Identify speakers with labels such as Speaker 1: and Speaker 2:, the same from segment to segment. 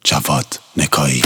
Speaker 1: جواد نکایی.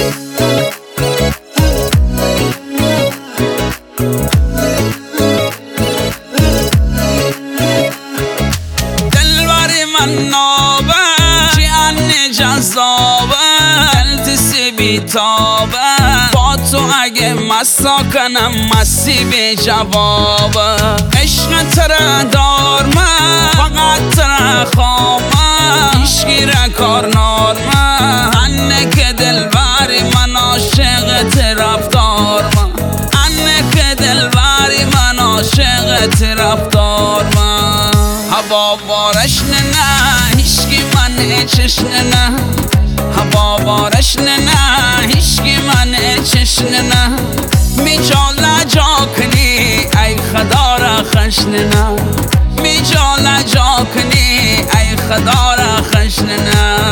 Speaker 2: دلبری من نابه جیان جذابه التسی بیتابه با تو اگه مسا کنم مسی بی جوابه عشق تره دارمه فقط تره خامه هیچگی را کار نارمه انه که دلبری من عاشقت رفتارمه انه که دلبری من عاشقت رفتارمه هوا بارش نه هیچگی من چشن نه هوا بارش نه هیچگی من چشن نه میجاله جا کنی ای خدا را خشن نه میجاله جا کنی ای خدا را خشن نه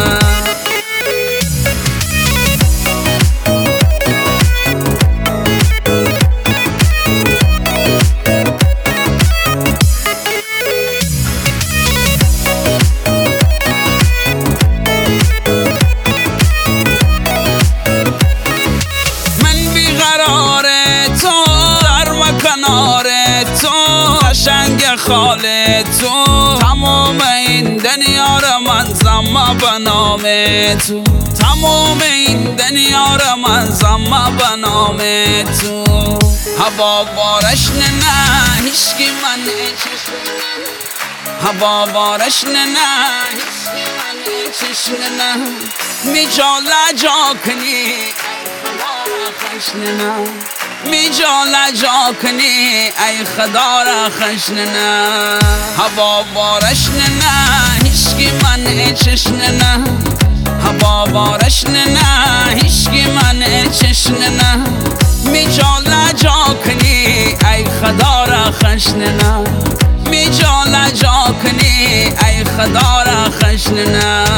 Speaker 2: قشنگ خال تو تمام این دنیا را من زما به نام تو تمام این دنیا را من زما به نام تو هوا بارش نه هیچگی من هوا بارش نه هیچگی من چشن نه میجاله جا کنی خشن نه میجاله جا کنی ای خدا را خشن نه هوا بارش نه هیچگی من چشن نه هوا بارش نه هیچگی من چشن نه میجاله جا کنی ای خدا را خشن نه میجاله جا کنی ای خدا را خشن نه